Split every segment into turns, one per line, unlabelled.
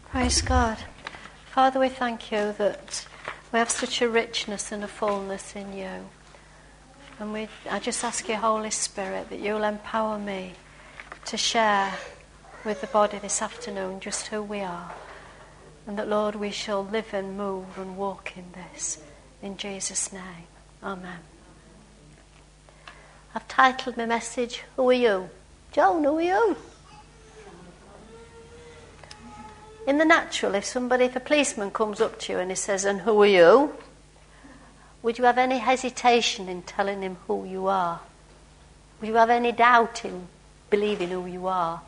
Praise God. Father, we thank you that we have such a richness and a fullness in you. And I just ask you, Holy Spirit, that you'll empower me to share with the body this afternoon just who we are. And that, Lord, we shall live and move and walk in this. In Jesus' name. Amen. I've titled my message, Who Are You? Joan, who are you? In the natural, if a policeman comes up to you and he says, and who are you? Would you have any hesitation in telling him who you are? Would you have any doubt in believing who you are?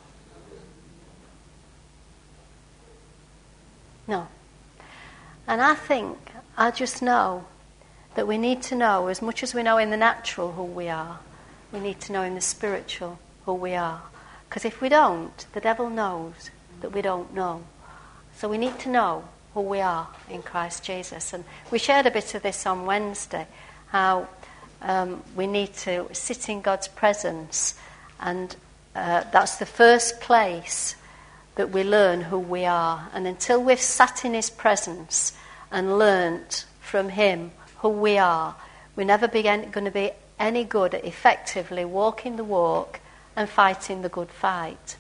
No. And I just know that we need to know, as much as we know in the natural who we are, we need to know in the spiritual who we are. Because if we don't, the devil knows that we don't know. So we need to know who we are in Christ Jesus. And we shared a bit of this on Wednesday, how we need to sit in God's presence. And that's the first place that we learn who we are. And until we've sat in his presence and learnt from him who we are, we're never going to be any good at effectively walking the walk and fighting the good fight.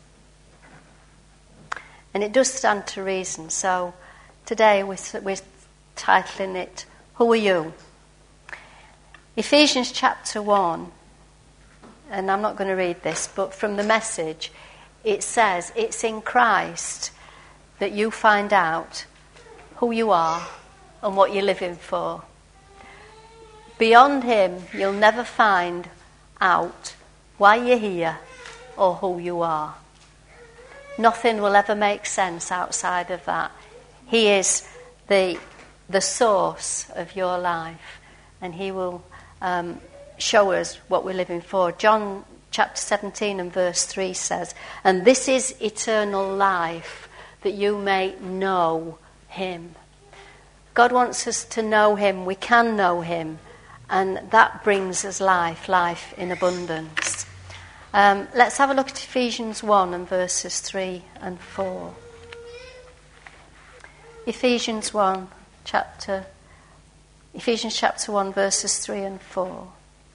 And it does stand to reason. So today we're titling it, Who Are You? Ephesians chapter 1, and I'm not going to read this, but from the Message, it says it's in Christ that you find out who you are and what you're living for. Beyond him, you'll never find out why you're here or who you are. Nothing will ever make sense outside of that. He is the source of your life, and he will show us what we're living for. John chapter 17 and verse 3 says, and this is eternal life, that you may know him. God wants us to know him. We can know him, and that brings us life in abundance. Let's have a look at Ephesians 1 and verses 3 and 4. Ephesians chapter 1 verses 3 and 4.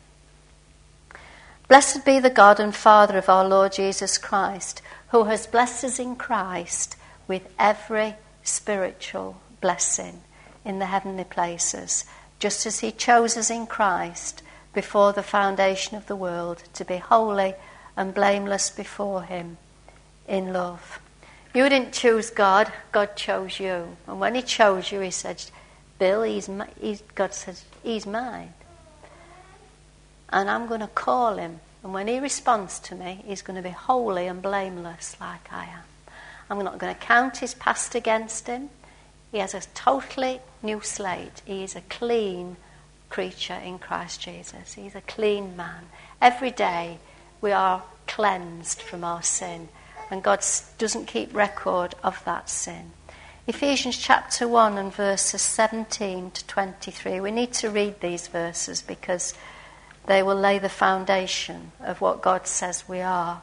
Blessed be the God and Father of our Lord Jesus Christ, who has blessed us in Christ with every spiritual blessing in the heavenly places, just as he chose us in Christ before the foundation of the world to be holy and blameless before him in love. You didn't choose God, God chose you. And when he chose you, he said, Bill, God says, he's mine. And I'm going to call him. And when he responds to me, he's going to be holy and blameless like I am. I'm not going to count his past against him. He has a totally new slate. He is a clean creature in Christ Jesus. He's a clean man. Every day we are cleansed from our sin, and God doesn't keep record of that sin. Ephesians chapter 1 and verses 17 to 23. We need to read these verses because they will lay the foundation of what God says we are.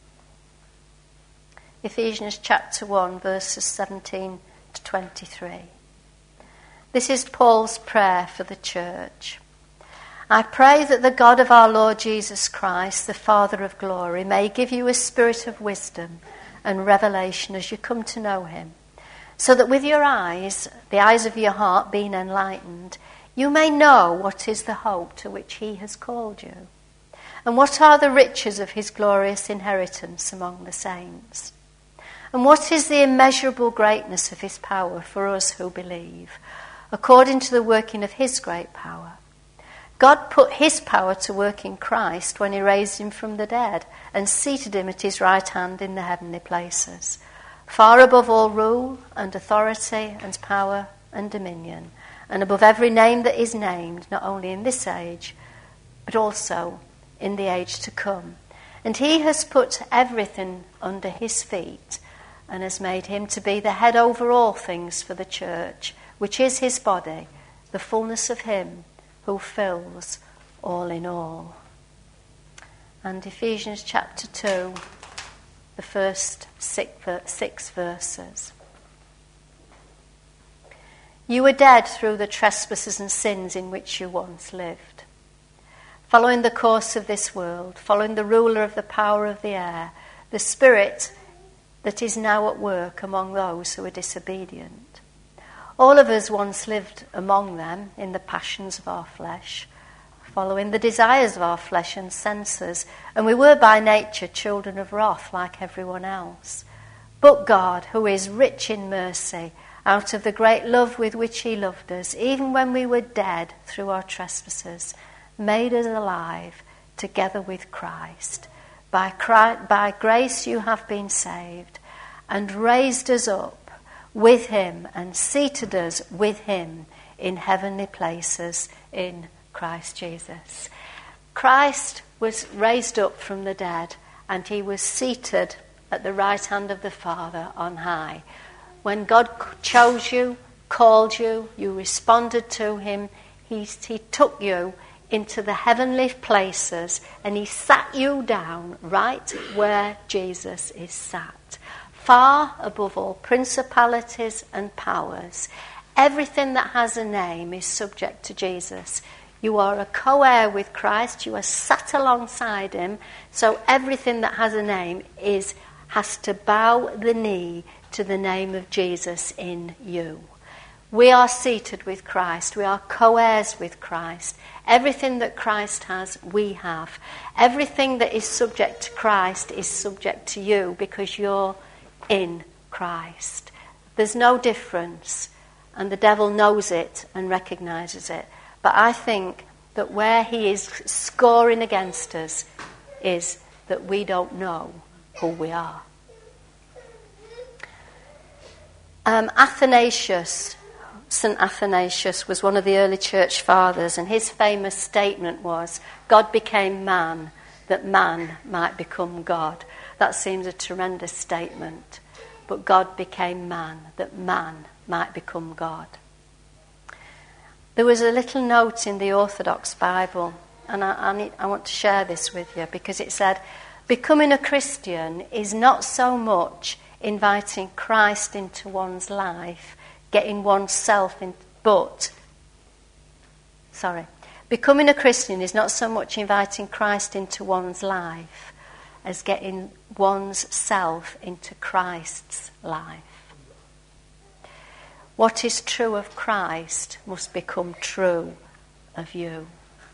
Ephesians chapter 1 verses 17 to 23. This is Paul's prayer for the church. I pray that the God of our Lord Jesus Christ, the Father of glory, may give you a spirit of wisdom and revelation as you come to know him, so that with your eyes, the eyes of your heart being enlightened, you may know what is the hope to which he has called you, and what are the riches of his glorious inheritance among the saints, and what is the immeasurable greatness of his power for us who believe, according to the working of his great power. God put his power to work in Christ when he raised him from the dead and seated him at his right hand in the heavenly places, far above all rule and authority and power and dominion, and above every name that is named, not only in this age, but also in the age to come. And he has put everything under his feet and has made him to be the head over all things for the church, which is his body, the fullness of him who fills all in all. And Ephesians chapter 2, the first six verses. You were dead through the trespasses and sins in which you once lived, following the course of this world, following the ruler of the power of the air, the spirit that is now at work among those who are disobedient. All of us once lived among them in the passions of our flesh, following the desires of our flesh and senses, and we were by nature children of wrath like everyone else. But God, who is rich in mercy, out of the great love with which he loved us, even when we were dead through our trespasses, made us alive together with Christ. By grace you have been saved, and raised us up with him and seated us with him in heavenly places in Christ Jesus. Christ was raised up from the dead, and he was seated at the right hand of the Father on high. When God chose you, called you, you responded to him, he took you into the heavenly places and he sat you down right where Jesus is sat, far above all principalities and powers. Everything that has a name is subject to Jesus. You are a co-heir with Christ, you are sat alongside him, so everything that has a name has to bow the knee to the name of Jesus in you. We are seated with Christ. We are co-heirs with Christ. Everything that Christ has, we have. Everything that is subject to Christ is subject to you because you're in Christ. There's no difference, and the devil knows it and recognizes it. But I think that where he is scoring against us is that we don't know who we are. St. Athanasius was one of the early church fathers, and his famous statement was, God became man, that man might become God. That seems a tremendous statement, but God became man, that man might become God. There was a little note in the Orthodox Bible, and I want to share this with you, because it said, becoming a Christian is not so much inviting Christ into one's life, getting oneself in, becoming a Christian is not so much inviting Christ into one's life as getting one's self into Christ's life. What is true of Christ must become true of you.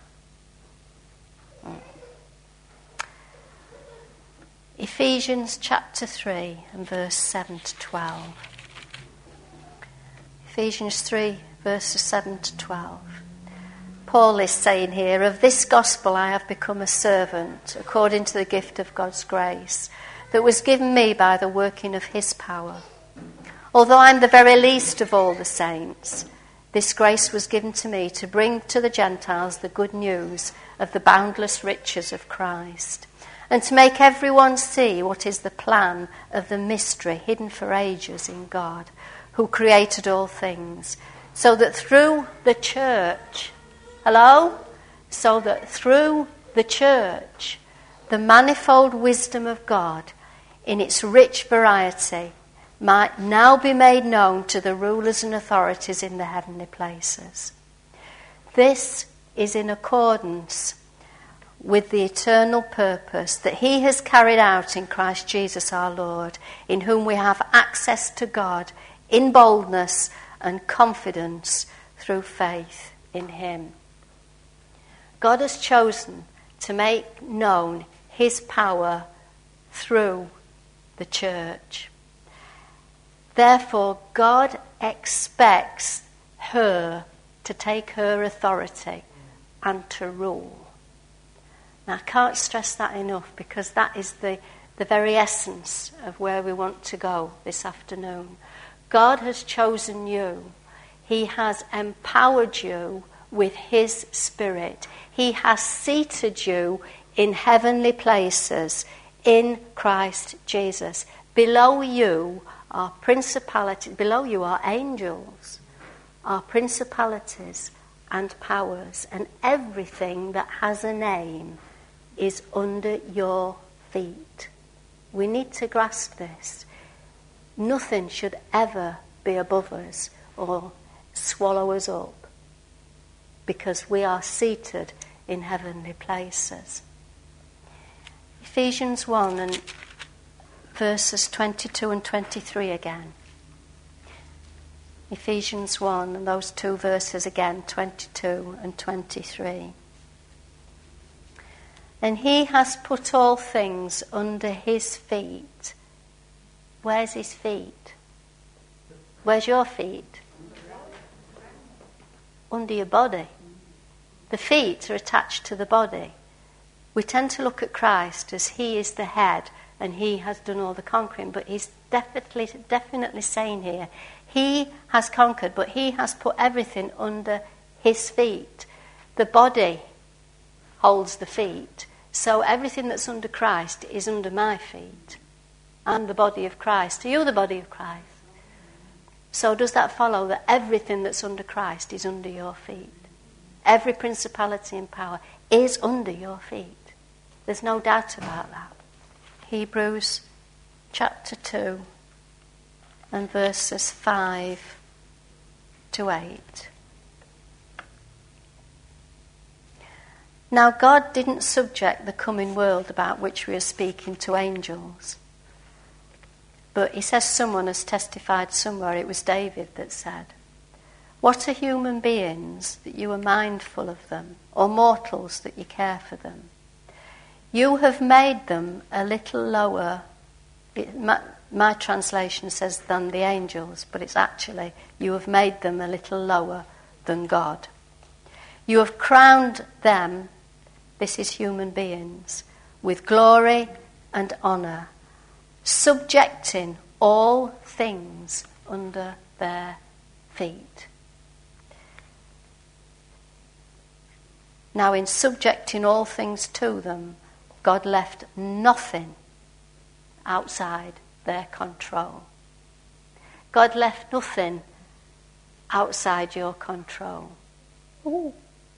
Ephesians chapter 3 and verse 7 to 12. Ephesians 3 verses 7 to 12. Paul is saying here, of this gospel I have become a servant according to the gift of God's grace that was given me by the working of his power. Although I am the very least of all the saints, this grace was given to me to bring to the Gentiles the good news of the boundless riches of Christ, and to make everyone see what is the plan of the mystery hidden for ages in God, who created all things, so that through the church, the manifold wisdom of God, in its rich variety, might now be made known to the rulers and authorities in the heavenly places. This is in accordance with the eternal purpose that he has carried out in Christ Jesus our Lord, in whom we have access to God in boldness and confidence through faith in him. God has chosen to make known his power through the church. Therefore, God expects her to take her authority and to rule. Now, I can't stress that enough, because that is the very essence of where we want to go this afternoon. God has chosen you. He has empowered you with his Spirit. He has seated you in heavenly places in Christ Jesus. Below you are principalities, below you are angels, are principalities and powers, and everything that has a name is under your feet. We need to grasp this. Nothing should ever be above us or swallow us up, because we are seated in heavenly places. Ephesians 1 and verses 22 and 23 again. Ephesians 1 and those two verses again, 22 and 23. And he has put all things under his feet. Where's his feet? Where's your feet? Under your body. The feet are attached to the body. We tend to look at Christ as he is the head and he has done all the conquering, but he's definitely saying here, he has conquered, but he has put everything under his feet. The body holds the feet, so everything that's under Christ is under my feet. I'm the body of Christ. Are you the body of Christ? So does that follow that everything that's under Christ is under your feet? Every principality and power is under your feet. There's no doubt about that. Hebrews chapter 2 and verses 5 to 8. Now God didn't subject the coming world about which we are speaking to angels. But he says someone has testified somewhere, it was David that said, "What are human beings that you are mindful of them, or mortals that you care for them? You have made them a little lower." My translation says than the angels, but it's actually, you have made them a little lower than God. You have crowned them, this is human beings, with glory and honour, subjecting all things under their feet. Now, in subjecting all things to them, God left nothing outside their control. God left nothing outside your control. Ooh.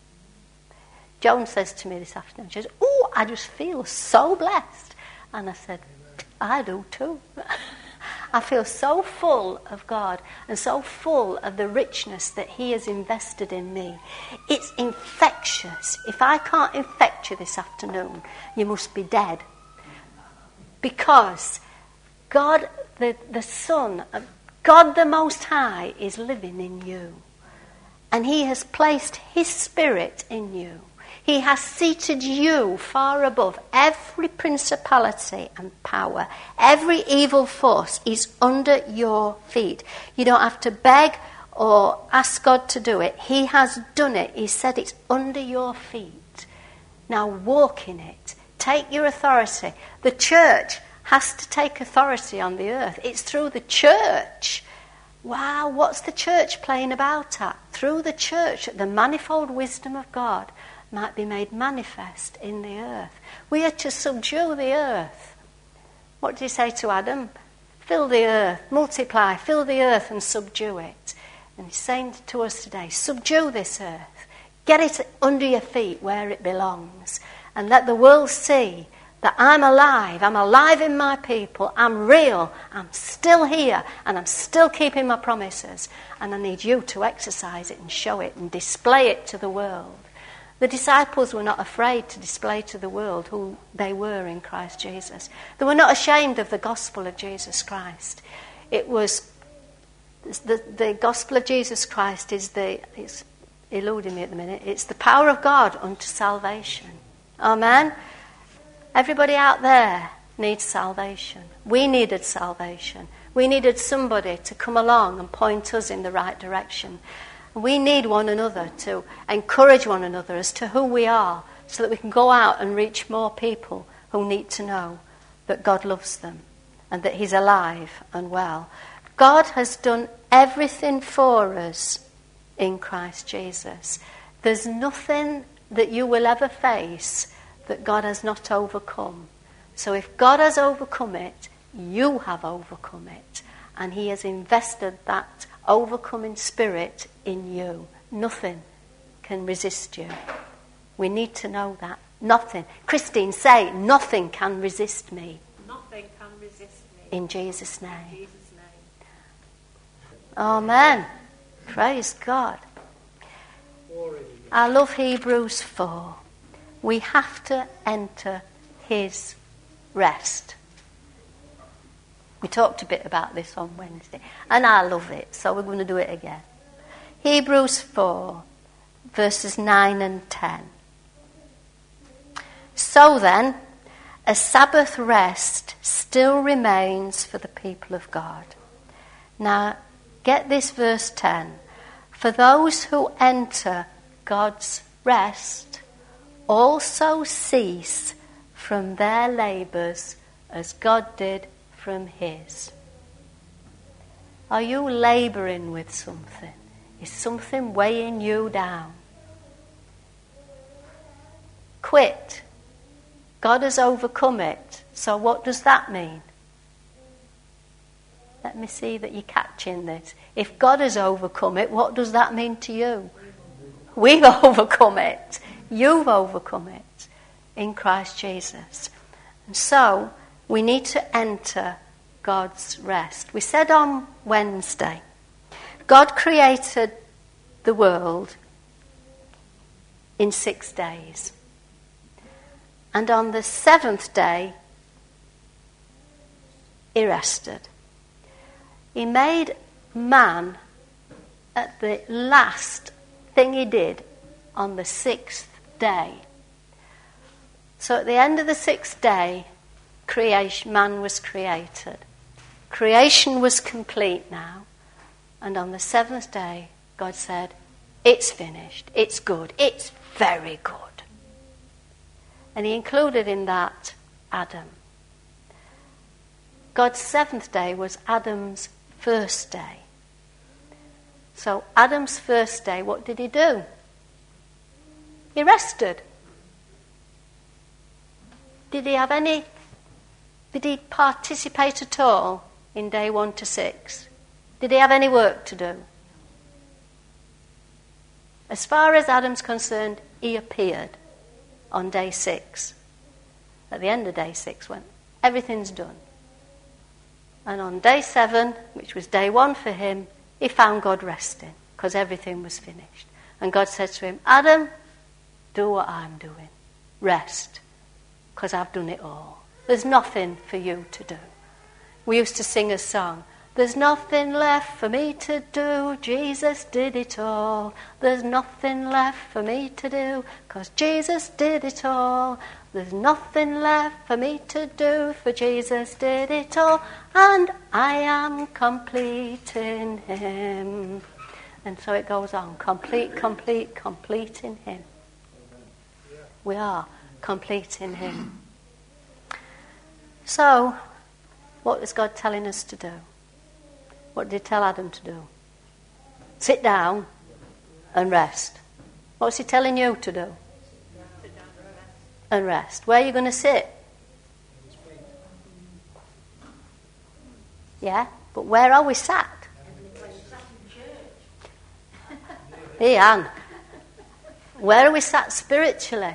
Joan says to me this afternoon, she says, "Oh, I just feel so blessed." And I said, I do too. I feel so full of God and so full of the richness that he has invested in me. It's infectious. If I can't infect you this afternoon, you must be dead. Because God, the Son, God the Most High is living in you. And he has placed his Spirit in you. He has seated you far above every principality and power. Every evil force is under your feet. You don't have to beg or ask God to do it. He has done it. He said it's under your feet. Now walk in it. Take your authority. The church has to take authority on the earth. It's through the church. Wow, what's the church playing about at? Through the church, the manifold wisdom of God might be made manifest in the earth. We are to subdue the earth. What did he say to Adam? Fill the earth, multiply, fill the earth and subdue it. And he's saying to us today, subdue this earth. Get it under your feet where it belongs. And let the world see that I'm alive in my people, I'm real, I'm still here, and I'm still keeping my promises. And I need you to exercise it and show it and display it to the world. The disciples were not afraid to display to the world who they were in Christ Jesus. They were not ashamed of the gospel of Jesus Christ. It was the gospel of Jesus Christ it's eluding me at the minute. It's the power of God unto salvation. Amen. Everybody out there needs salvation. We needed salvation. We needed somebody to come along and point us in the right direction. We need one another to encourage one another as to who we are, so that we can go out and reach more people who need to know that God loves them and that he's alive and well. God has done everything for us in Christ Jesus. There's nothing that you will ever face that God has not overcome. So if God has overcome it, you have overcome it. And he has invested that overcoming spirit in you. Nothing can resist you. We need to know that. Nothing. Christine, say, nothing can resist me.
Nothing can resist me.
In Jesus' name.
In Jesus' name.
Amen. Praise God. I love Hebrews 4. We have to enter his rest. We talked a bit about this on Wednesday, and I love it, so we're going to do it again. Hebrews 4, verses 9 and 10. So then, a Sabbath rest still remains for the people of God. Now, get this verse 10. For those who enter God's rest also cease from their labours as God did from his. Are you labouring with something? Is something weighing you down? Quit. God has overcome it. So what does that mean? Let me see that you're catching this. If God has overcome it, what does that mean to you? We've overcome it. You've overcome it in Christ Jesus. And so we need to enter God's rest. We said on Wednesday, God created the world in 6 days. And on the 7th day, he rested. He made man at the last thing he did on the 6th day. So at the end of the 6th day, man was created. Creation was complete now. And on the 7th day, God said, it's finished, it's good, it's very good. And he included in that Adam. God's 7th day was Adam's first day. So Adam's first day, what did he do? He rested. Did he participate at all in day 1 to 6? Did he have any work to do? As far as Adam's concerned, he appeared on day 6. At the end of day 6 went, everything's done. And on day 7, which was day 1 for him, he found God resting because everything was finished. And God said to him, Adam, do what I'm doing. Rest, because I've done it all. There's nothing for you to do. We used to sing a song, there's nothing left for me to do, Jesus did it all. There's nothing left for me to do, because Jesus did it all. There's nothing left for me to do, for Jesus did it all. And I am complete in him. And so it goes on, complete, complete, complete in him. We are complete in him. So, what is God telling us to do? What did he tell Adam to do? Sit down and rest. What's he telling you to do? And rest. Where are you going to sit? Yeah, but where are we sat? Hey, Anne. Where are we sat spiritually?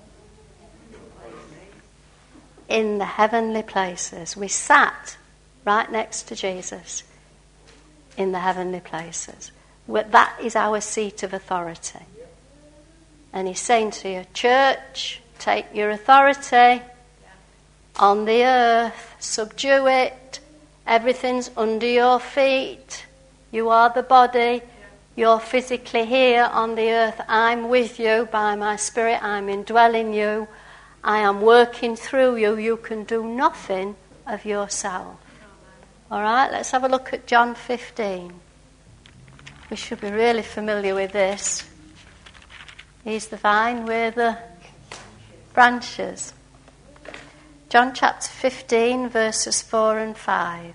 In the heavenly places. We sat right next to Jesus in the heavenly places. That is our seat of authority. And he's saying to you, church, take your authority on the earth, subdue it, everything's under your feet, you are the body, you're physically here on the earth, I'm with you by my spirit, I'm indwelling you, I am working through you, you can do nothing of yourself. Alright, let's have a look at John 15. We should be really familiar with this. He's the vine, we're the branches. John chapter 15, verses 4 and 5.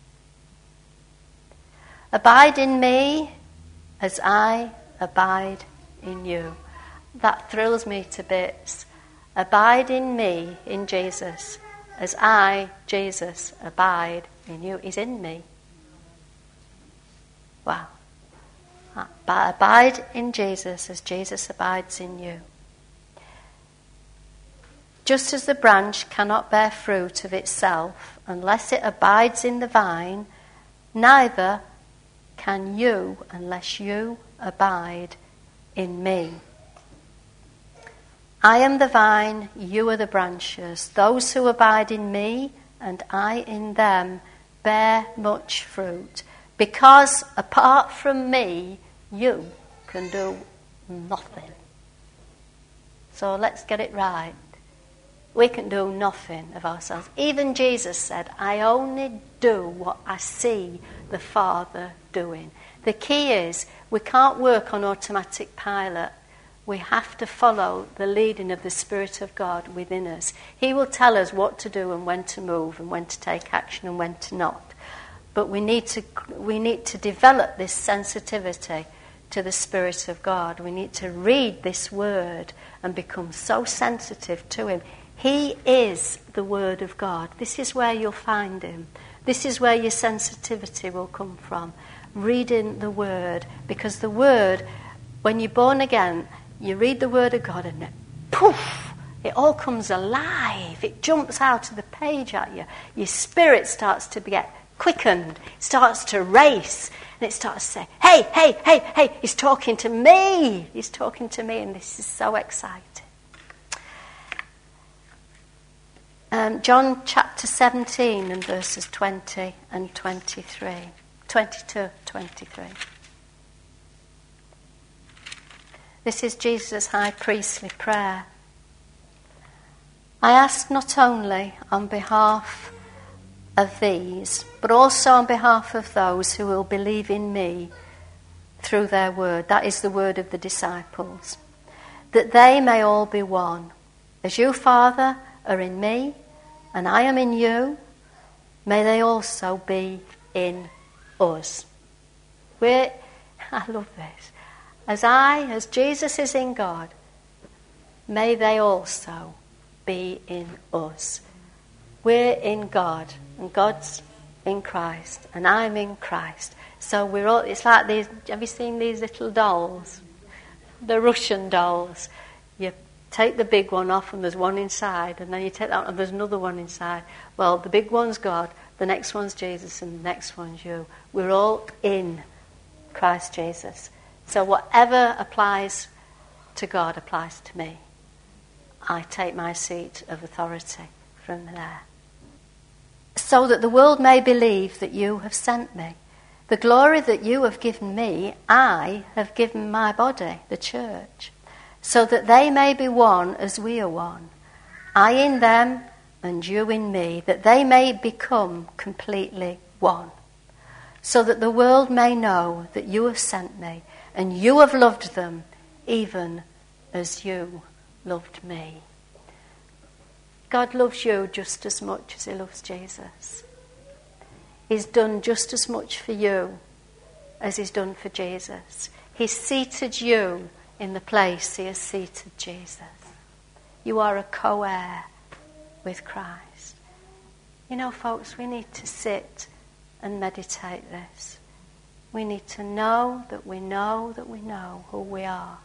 Abide in me as I abide in you. That thrills me to bits. Abide in me, in Jesus, as I, Jesus, abide in you. He's in me. Wow. Abide in Jesus as Jesus abides in you. Just as the branch cannot bear fruit of itself unless it abides in the vine, neither can you unless you abide in me. I am the vine, you are the branches. Those who abide in me and I in them bear much fruit, because apart from me you can do nothing. So let's get it right. We can do nothing of ourselves. Even Jesus said, I only do what I see the Father doing. The key is we can't work on automatic pilot. We have to follow the leading of the Spirit of God within us. He will tell us what to do and when to move and when to take action and when to not. But we need to develop this sensitivity to the Spirit of God. We need to read this word and become so sensitive to him. He is the Word of God. This is where you'll find him. This is where your sensitivity will come from. Reading the Word. Because the Word, when you're born again, you read the Word of God and poof, it all comes alive. It jumps out of the page at you. Your spirit starts to get quickened. It starts to race. And it starts to say, hey, hey, hey, hey, he's talking to me. He's talking to me, and this is so exciting. John chapter 17 and verses 20 and 23. 22, 23. This is Jesus' high priestly prayer. I ask not only on behalf of these, but also on behalf of those who will believe in me through their word. That is the word of the disciples. That they may all be one. As you, Father, are in me, and I am in you, may they also be in us. I love this. As Jesus is in God, may they also be in us. We're in God, and God's in Christ, and I'm in Christ. So we're all, it's like these, have you seen these little dolls? The Russian dolls. You take the big one off and there's one inside, and then you take that one and there's another one inside. Well, the big one's God, the next one's Jesus, and the next one's you. We're all in Christ Jesus. So whatever applies to God applies to me. I take my seat of authority from there. So that the world may believe that you have sent me. The glory that you have given me, I have given my body, the church, so that they may be one as we are one. I in them and you in me, that they may become completely one. So that the world may know that you have sent me, and you have loved them even as you loved me. God loves you just as much as he loves Jesus. He's done just as much for you as he's done for Jesus. He's seated you in the place he has seated Jesus. You are a co-heir with Christ. You know, folks, we need to sit and meditate this. We need to know that we know that we know who we are.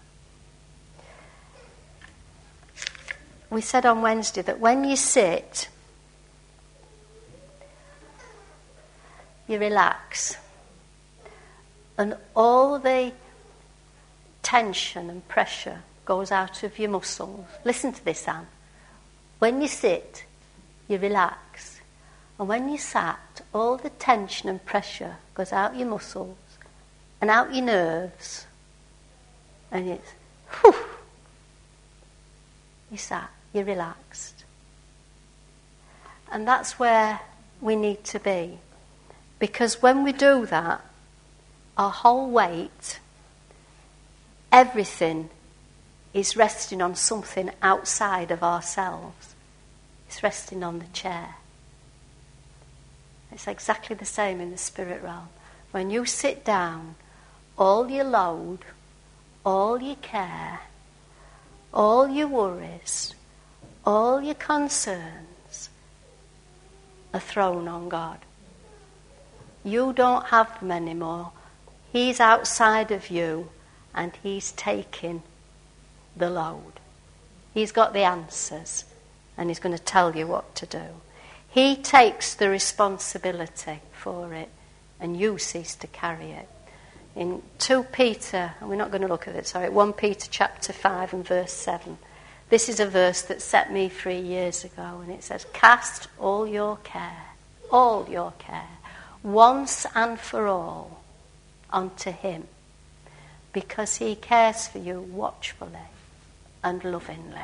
We said on Wednesday that when you sit, you relax. And all the tension and pressure goes out of your muscles. Listen to this, Anne. When you sit, you relax. And when you sat, all the tension and pressure goes out your muscles and out your nerves. And it's, whew. You sat, you're relaxed. And that's where we need to be. Because when we do that, our whole weight, everything is resting on something outside of ourselves. It's resting on the chair. It's exactly the same in the spirit realm. When you sit down, all your load, all your care, all your worries, all your concerns are thrown on God. You don't have them anymore. He's outside of you and he's taking the load. He's got the answers and he's going to tell you what to do. He takes the responsibility for it and you cease to carry it. in 2 Peter, and we're not going to look at it, sorry, 1 Peter chapter 5 and verse 7. This is a verse that set me free years ago, and it says, cast all your care, once and for all, onto him, because he cares for you watchfully and lovingly.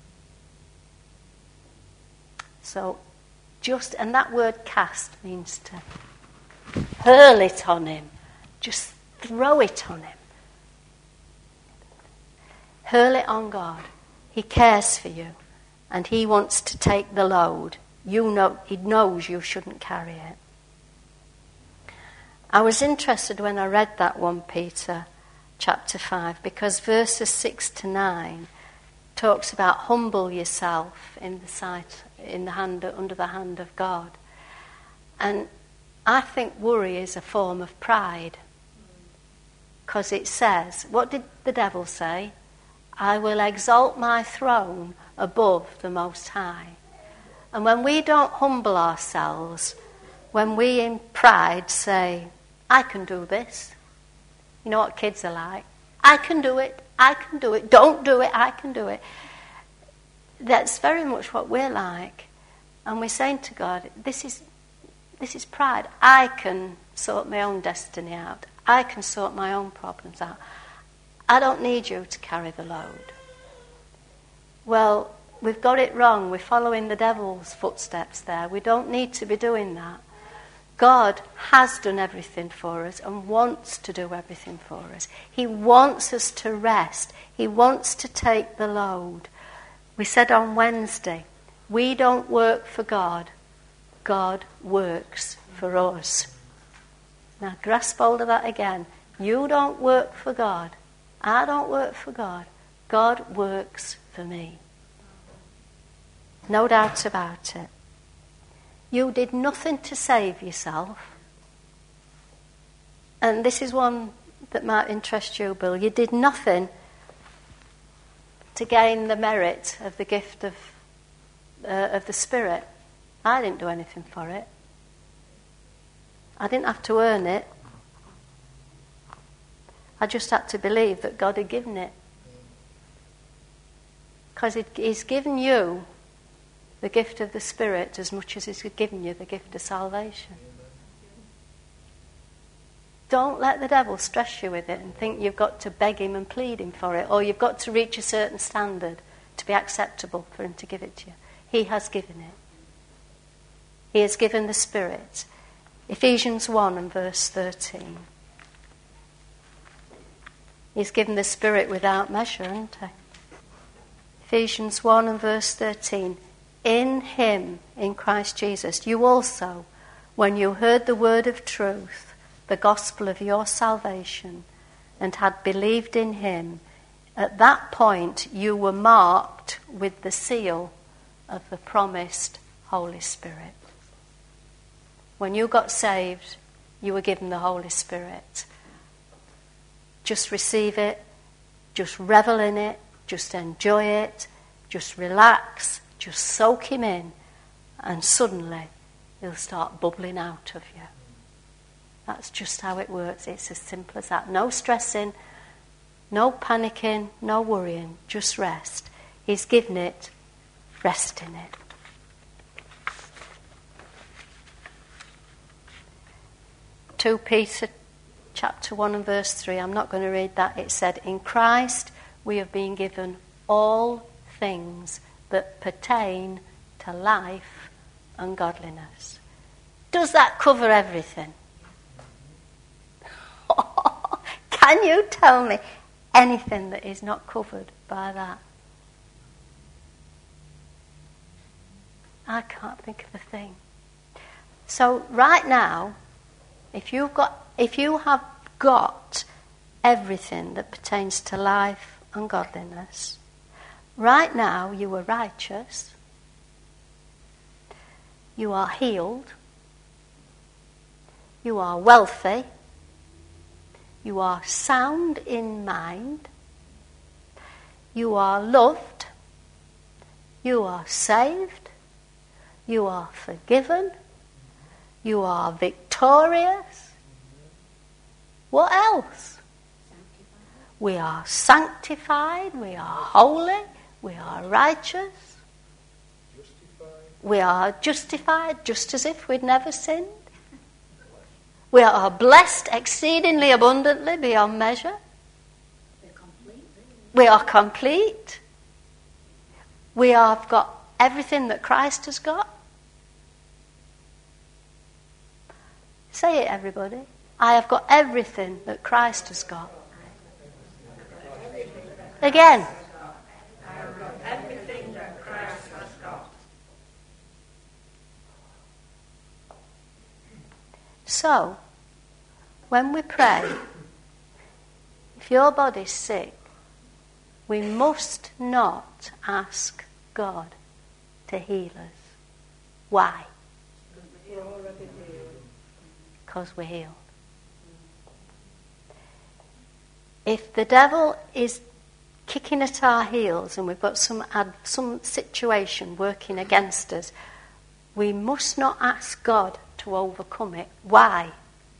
So, and that word cast means to hurl it on him, just throw it on him. Hurl it on God. He cares for you, and he wants to take the load. He knows you shouldn't carry it. I was interested when I read that 1 Peter chapter 5, because verses 6 to 9 talks about humble yourself under the hand of God. And I think worry is a form of pride, because it says, what did the devil say? I will exalt my throne above the Most High. And when we don't humble ourselves, when we in pride say, I can do this. You know what kids are like? I can do it. Don't do it, I can do it. That's very much what we're like. And we're saying to God, this is pride. I can sort my own destiny out. I can sort my own problems out. I don't need you to carry the load. Well, we've got it wrong. We're following the devil's footsteps there. We don't need to be doing that. God has done everything for us and wants to do everything for us. He wants us to rest. He wants to take the load. We said on Wednesday, we don't work for God. God works for us. Now grasp hold of that again. You don't work for God. I don't work for God. God works for me. No doubt about it. You did nothing to save yourself. And this is one that might interest you, Bill. You did nothing to gain the merit of the gift of the Spirit. I didn't do anything for it. I didn't have to earn it. I just had to believe that God had given it. Because He's given you the gift of the Spirit as much as He's given you the gift of salvation. Don't let the devil stress you with it and think you've got to beg him and plead him for it, or you've got to reach a certain standard to be acceptable for him to give it to you. He has given it. He has given the Spirit. Ephesians 1 and verse 13. He's given the Spirit without measure, hasn't he? Ephesians 1 and verse 13. In him, in Christ Jesus, you also, when you heard the word of truth, the gospel of your salvation, and had believed in him, at that point you were marked with the seal of the promised Holy Spirit. When you got saved, you were given the Holy Spirit. Just receive it, just revel in it, just enjoy it, just relax, just soak him in, and suddenly he'll start bubbling out of you. That's just how it works. It's as simple as that. No stressing, no panicking, no worrying, just rest. He's given it, rest in it. Two Peter chapter 1 and verse 3, I'm not going to read that. It said, in Christ we have been given all things that pertain to life and godliness. Does that cover everything? Can you tell me anything that is not covered by that? I can't think of a thing. So right now, if you have got everything that pertains to life and godliness, right now you are righteous, you are healed, you are wealthy, you are sound in mind, you are loved, you are saved, you are forgiven, you are victorious. What else? We are sanctified, we are holy, we are righteous, we are justified just as if we'd never sinned. We are blessed exceedingly abundantly beyond measure. We are complete. We have got everything that Christ has got. Say it, everybody. I have got everything that Christ has got. Again.
I have got everything that Christ has got.
So, when we pray, if your body's sick, we must not ask God to heal us. Why? Because we're healed. If the devil is kicking at our heels and we've got some situation working against us, we must not ask God to overcome it. Why?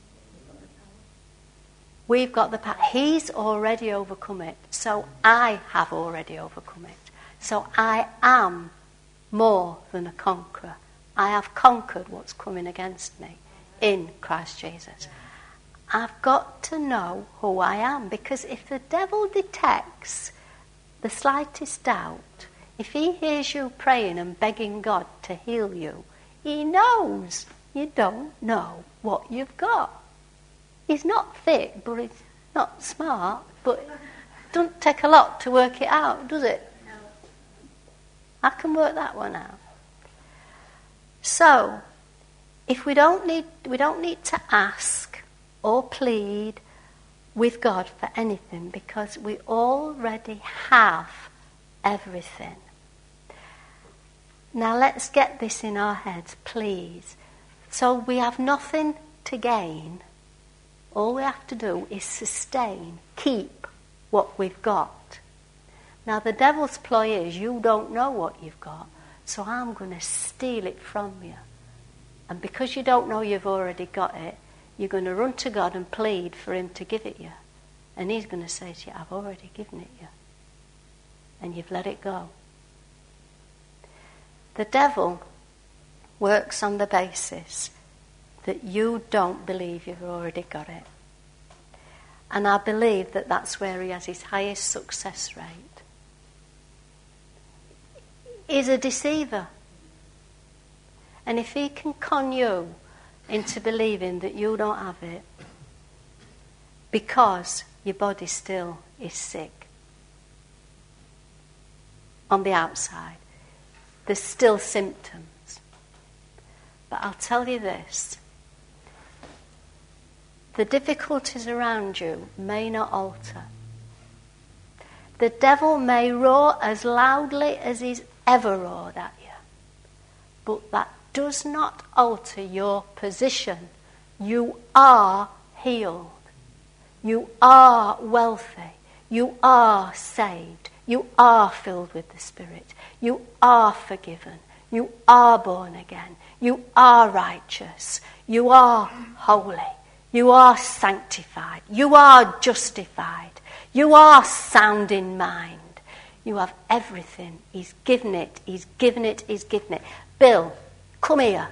We've got the power. He's already overcome it. So I have already overcome it. So I am more than a conqueror. I have conquered what's coming against me in Christ Jesus. I've got to know who I am, because if the devil detects the slightest doubt, if he hears you praying and begging God to heal you, he knows you don't know what you've got. He's not thick, but he's not smart, but it doesn't take a lot to work it out, does it? No. I can work that one out. So, if we don't need to ask or plead with God for anything, because we already have everything. Now let's get this in our heads, please. So we have nothing to gain. All we have to do is sustain, keep what we've got. Now the devil's ploy is, you don't know what you've got, so I'm going to steal it from you. And because you don't know you've already got it, you're going to run to God and plead for him to give it you. And he's going to say to you, I've already given it you. And you've let it go. The devil works on the basis that you don't believe you've already got it. And I believe that that's where he has his highest success rate. He's a deceiver. And if he can con you into believing that you don't have it because your body still is sick on the outside, there's still symptoms. But I'll tell you this, the difficulties around you may not alter. The devil may roar as loudly as he's ever roared at you, but that does not alter your position. You are healed. You are wealthy. You are saved. You are filled with the Spirit. You are forgiven. You are born again. You are righteous. You are holy. You are sanctified. You are justified. You are sound in mind. You have everything. He's given it. He's given it. He's given it. Bill, come here.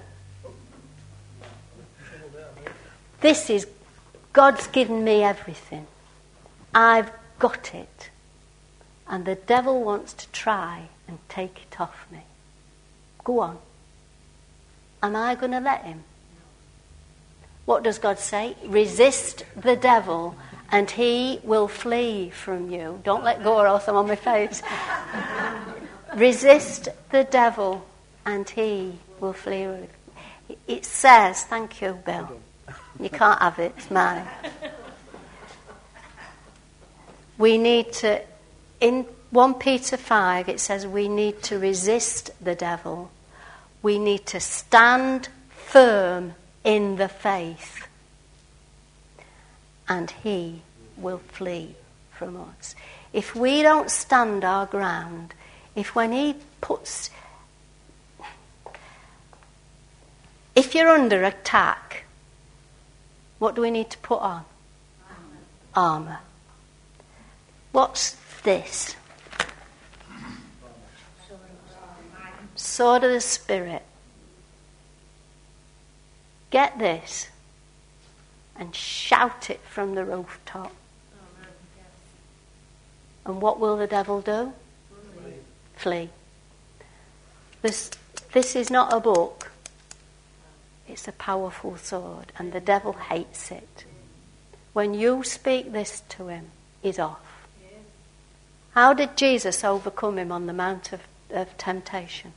This is, God's given me everything. I've got it. And the devil wants to try and take it off me. Go on. Am I going to let him? What does God say? Resist the devil and he will flee from you. Don't let go or else I'm on my face. Resist the devil and he will flee. It says, thank you, Bill. You can't have it, it's mine. We need to, in 1 Peter 5, it says we need to resist the devil. We need to stand firm in the faith. And he will flee from us. If we don't stand our ground, if you're under attack, what do we need to put on? armour. What's this? Sword of the Spirit. Get this and shout it from the rooftop. And what will the devil do? Flee. This is not a book. It's a powerful sword, and the devil hates it. When you speak this to him, he's off. How did Jesus overcome him on the Mount of Temptation?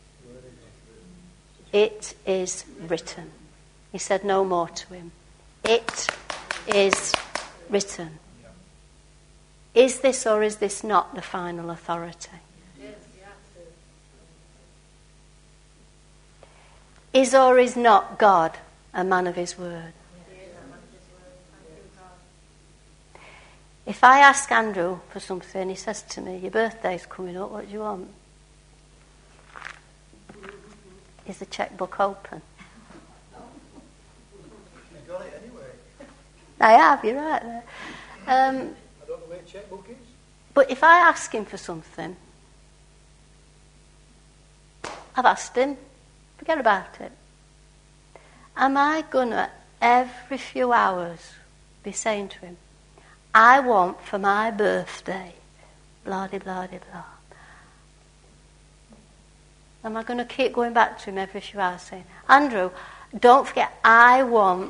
It is written. He said no more to him. It is written. Is this or is this not the final authority? Is or is not God a man of his word? If I ask Andrew for something, he says to me, your birthday's coming up, what do you want? Is the checkbook open?
You got it anyway.
I have, you're right there.
I don't know where the checkbook is.
But if I ask him for something, I've asked him, forget about it. Am I going to, every few hours, be saying to him, I want for my birthday, blah, blah, blah, blah. Am I going to keep going back to him every few hours saying, Andrew, don't forget, I want,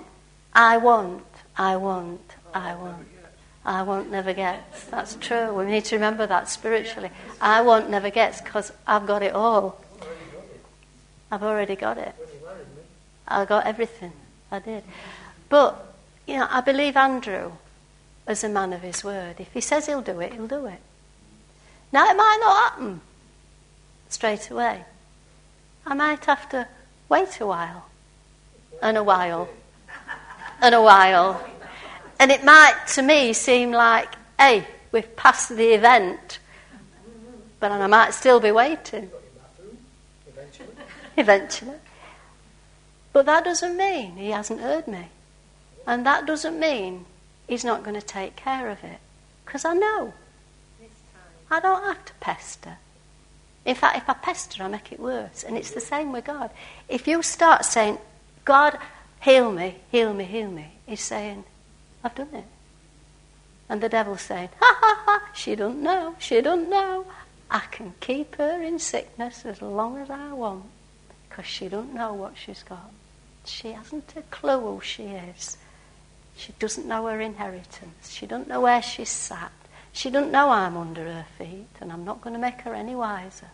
never gets. That's true. We need to remember that spiritually. I want never gets because I've got it all. I've already got it. I got everything. I did. But, I believe Andrew as a man of his word. If he says he'll do it, he'll do it. Now, it might not happen straight away. I might have to wait a while. And a while. And a while. And it might, to me, seem like, hey, we've passed the event. But I might still be waiting. Eventually. But that doesn't mean he hasn't heard me. And that doesn't mean he's not going to take care of it. Because I know. I don't have to pester. In fact, if I pester, I make it worse. And it's the same with God. If you start saying, God, heal me, heal me, heal me, he's saying, I've done it. And the devil's saying, ha ha ha, she don't know. I can keep her in sickness as long as I want. Because she don't know what she's got. She hasn't a clue who she is. She doesn't know her inheritance. She don't know where she's sat. She don't know I'm under her feet, and I'm not going to make her any wiser.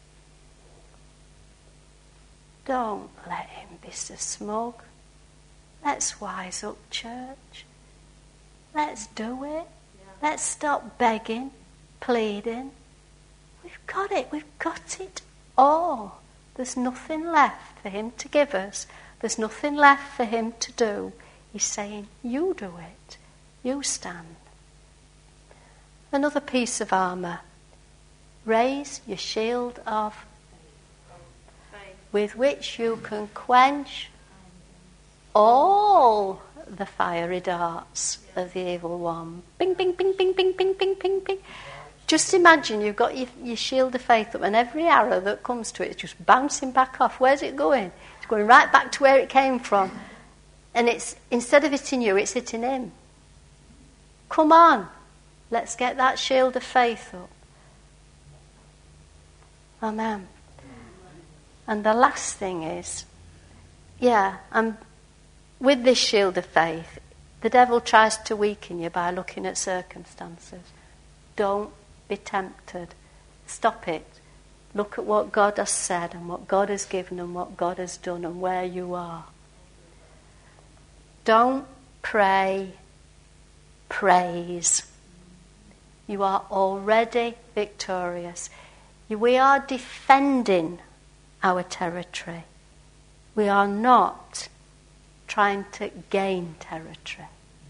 Don't let him be so smug. Let's wise up, church. Let's do it. Let's stop begging, pleading. We've got it. We've got it all. There's nothing left for him to give us. There's nothing left for him to do. He's saying, you do it. You stand. Another piece of armour. Raise your shield of faith, with which you can quench all the fiery darts of the evil one. Bing, bing, bing, bing, bing, bing, bing, bing, bing. Just imagine you've got your shield of faith up and every arrow that comes to it is just bouncing back off. Where's it going? It's going right back to where it came from. And it's, instead of hitting you, it's hitting him. Come on. Let's get that shield of faith up. Amen. And the last thing is, with this shield of faith, the devil tries to weaken you by looking at circumstances. Don't be tempted. Stop it. Look at what God has said and what God has given and what God has done and where you are. Don't pray, praise. You are already victorious. We are defending our territory. We are not trying to gain territory.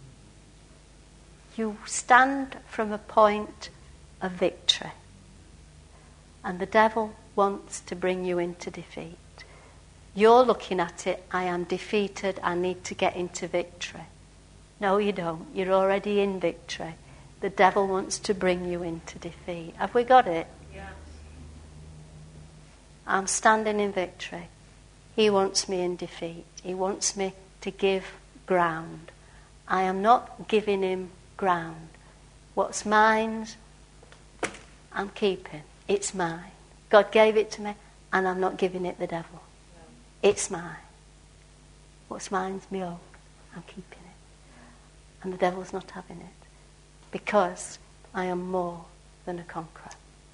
You stand from a point of victory. And the devil wants to bring you into defeat. You're looking at it, I am defeated, I need to get into victory. No, you don't. You're already in victory. The devil wants to bring you into defeat. Have we got it?
Yes.
I'm standing in victory. He wants me in defeat. He wants me to give ground. I am not giving him ground. What's mine, I'm keeping. It's mine. God gave it to me, and I'm not giving it the devil. It's mine. What's mine's my own. I'm keeping it. And the devil's not having it. Because I am more than a conqueror.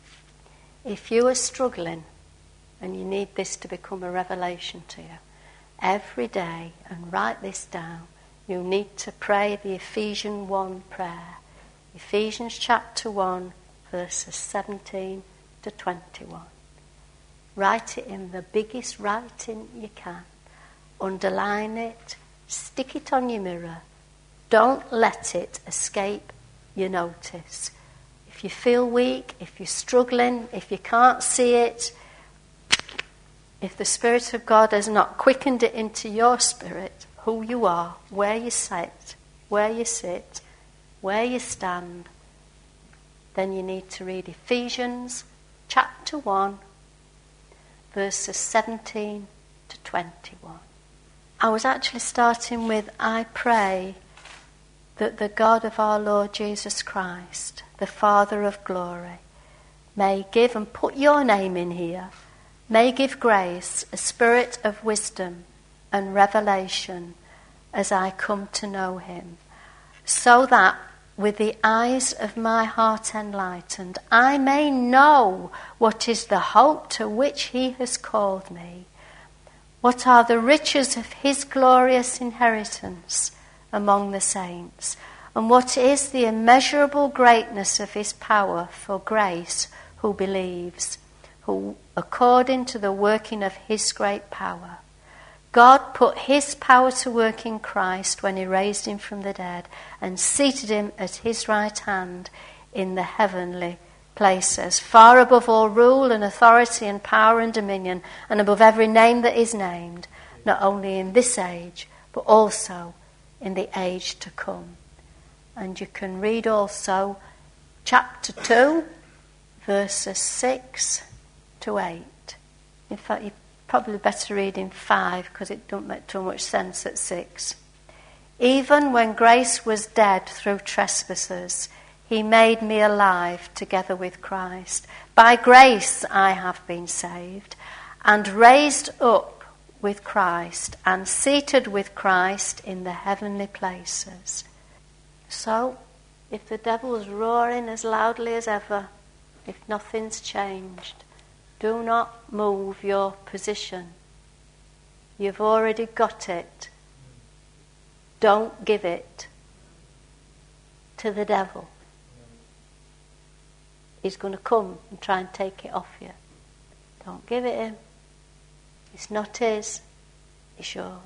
If you are struggling, and you need this to become a revelation to you, every day, and write this down, you need to pray the Ephesians 1 prayer. Ephesians chapter 1, verses 17 to 21. Write it in the biggest writing you can. Underline it. Stick it on your mirror. Don't let it escape your notice. If you feel weak, if you're struggling, if you can't see it, if the Spirit of God has not quickened it into your spirit, who you are, where you sit, where you stand, then you need to read Ephesians chapter 1, verses 17 to 21. I was actually starting with, I pray that the God of our Lord Jesus Christ, the Father of glory, may give, and put your name in here, may give grace, a spirit of wisdom and revelation as I come to know him, so that with the eyes of my heart enlightened, I may know what is the hope to which he has called me, what are the riches of his glorious inheritance among the saints, and what is the immeasurable greatness of his power for grace who believes, who according to the working of his great power. God put his power to work in Christ when he raised him from the dead and seated him at his right hand in the heavenly places, far above all rule and authority and power and dominion, and above every name that is named, not only in this age, but also in the age to come. And you can read also chapter 2, verses 6 to 8. In fact, you probably better read in 5 because it don't make too much sense at 6. Even when grace was dead through trespasses, he made me alive together with Christ. By grace I have been saved, and raised up with Christ, and seated with Christ in the heavenly places. So, if the devil's roaring as loudly as ever, if nothing's changed, do not move your position. You've already got it. Don't give it to the devil. He's going to come and try and take it off you. Don't give it him. It's not his. It's yours.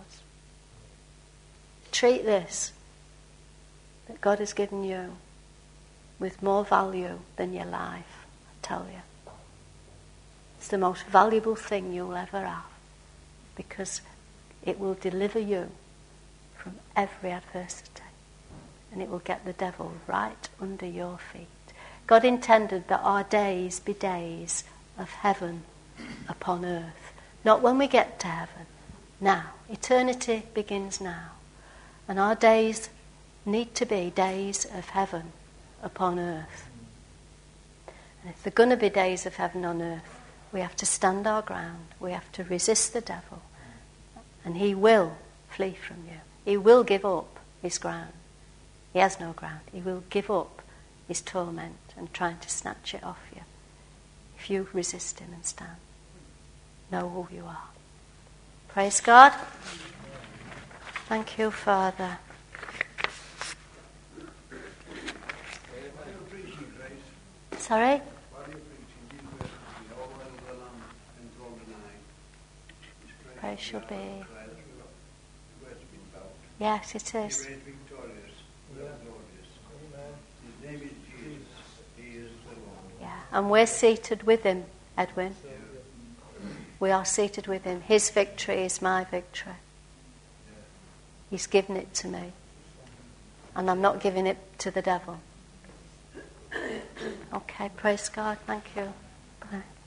Treat this that God has given you with more value than your life, I tell you. It's the most valuable thing you'll ever have, because it will deliver you from every adversity, and it will get the devil right under your feet. God intended that our days be days of heaven upon earth. Not when we get to heaven. Now. Eternity begins now. And our days need to be days of heaven upon earth. And if they're going to be days of heaven on earth, we have to stand our ground. We have to resist the devil. And he will flee from you. He will give up his ground. He has no ground. He will give up his torment and trying to snatch it off you. If you resist him and stand, know who you are. Praise God. Thank you, Father. Sorry? Praise shall be. Yes, it is. Yeah, and we're seated with him, Edwin. We are seated with him. His victory is my victory. He's given it to me. and I'm not giving it to the devil. Okay, praise God. Thank you. Bye.